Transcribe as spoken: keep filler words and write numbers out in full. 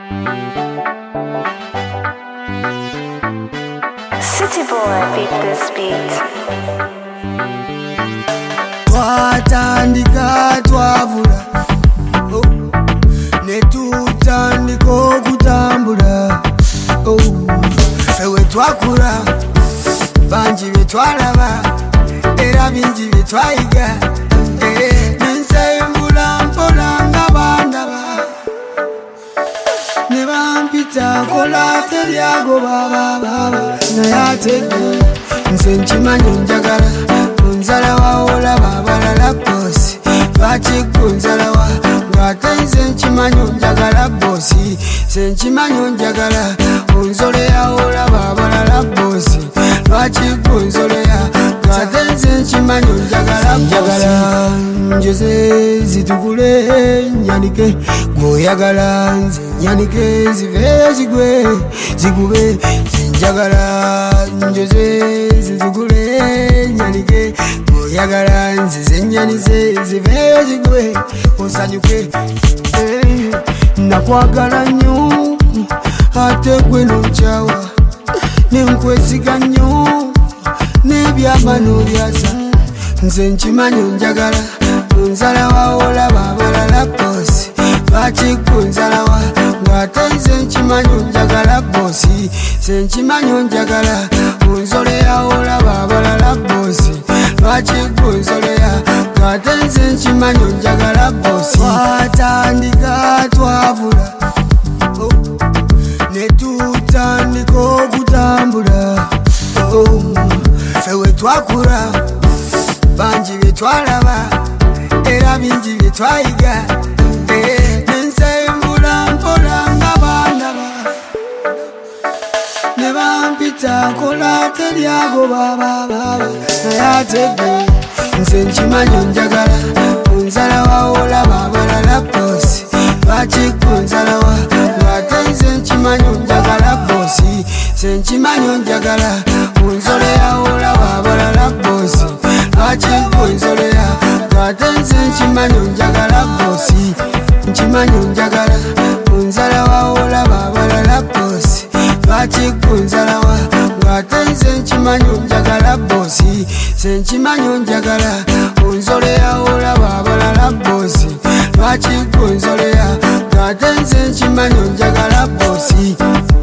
City boy beat this beat. Twatandika twavula oh. Netutandika okutambula oh. Fewe twakula bangi bye twalaba era bingi bye twayiga eh. Nensembula mpola nga bandaba ne bampita kola teryago baba baba naye ate nze nkimanyi njagala kunzala wawola babalala bosi lwaki kunzalawa ng'ate nze nkimanyi njagala bosi nze nkimanyi njagala onzoleya wola babalala bosi lwaki kunzoleya ng'ate nze nkimanyi njagala njagala njoze zitukule nyanike gwoyagala nze nyanike zive zigwe zigube zinjagala njoze zitukule nyanike gwoyagala nze zenyanize ziveyo zigwe osanyuke eh, nakwagala nnyo ate gwe nonkyawa nenkwesiga nnyo n'ebyama n'obyasa nze nkimanyi njagala kunzala wawola babalala bosi lwaki kunzalawa ng'ate nze nkimanyi njagala bosi nze nkimanyi njagala kunzoleya wola babalala bosi lwaki kunzoleya ng'ate nze nkimanyi njagala bosi. Twatandika twavula oh. Netutandika okutambula oh. Fewe twakula bangi bye twalaba era bingi bye twayiga eh. Nensembula mpola nga bandaba ne bampita kola teryago baba baba naye ate nze nkimanyi njagala kunzala wawola babalala bosi lwaki kunzalawa ng'ate nze nkimanyi njagala bosi nze nkimanyi njagala kunzoleya wola babalala bosi lwaki kunzoleya ng'ate nze nkimanyi njagala bosi nkimanyi njagala kunzala wawola babalala bosi lwaki kunzalawa ng'ate nze nkimanyi njagala bosi nze nkimanyi njagala kunzoleya wola babalala bosi lwaki kunzoleya ng'ate nze nkimanyi njagala bosi.